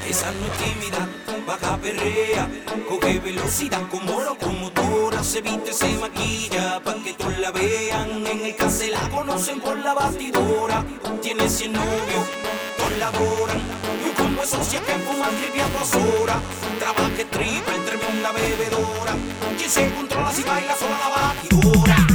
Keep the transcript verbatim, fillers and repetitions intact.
Esa no es tímida, baja perrea, coge velocidad como locomotora, se viste, se maquilla pa' que todos la vean. En el case la conocen por la batidora, tiene cien novios, todos laboran, y un combo de socias que fuman triple a dos horas. Trabaja triple, tremenda bebedora, quien se controla si baila sola la batidora.